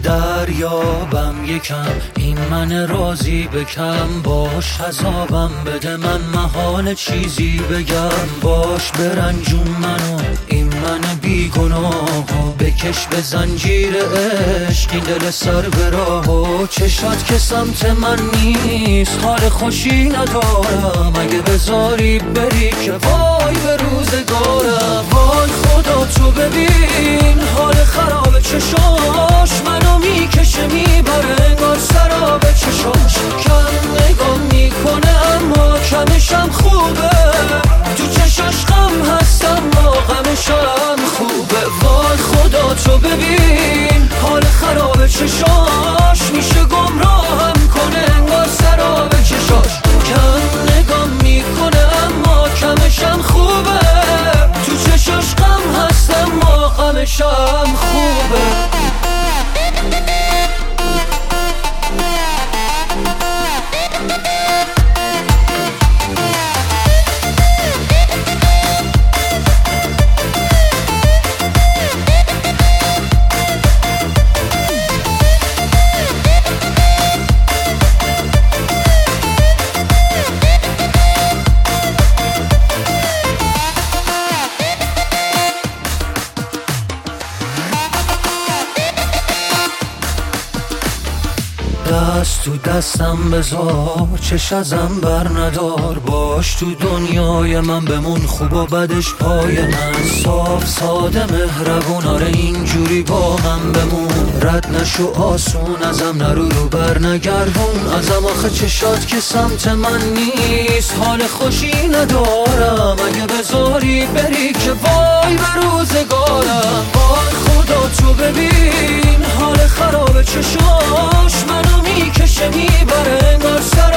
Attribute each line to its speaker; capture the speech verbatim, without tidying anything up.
Speaker 1: دریابم یکم این من راضی بکم، باش عذابم بده من محال چیزی بگم، باش برنجون منو این من بیگناهو، بکش به زنجیر عشق این دل سر به راهو، چشات که سمت من نیست حال خوشی ندارم، اگه بذاری بری که وای به روزگارم، وای خدا تو ببین حال خراب چشاش منو میکشه میبره انگار سراب چشاش، کم نگاه میکنه اما کمشم خوبه، تو چشاش غم هست اما غمشم خوبه، وای خدا تو ببین حال خراب چشاش میشه گمراهم کنه انگار سراب چشاش، کم نگاه میکنه اما کمشم خوبه، تو چشاش غم هست اما غمشم خوبه. دست تو دستم بذار چش ازم بر ندار، باش تو دنیای من بمون خوب و بدش پای من، صاف ساده مهربون آره اینجوری با من بمون، رد نشو آسون ازم نرو رو بر نگردون ازم، آخه چشات که سمت من نیست حال خوشی ندارم، اگه بذاری بری که وای به روزگارم، وای خدا تو ببین حال خراب چشاش منو میکشه میبره انگار سر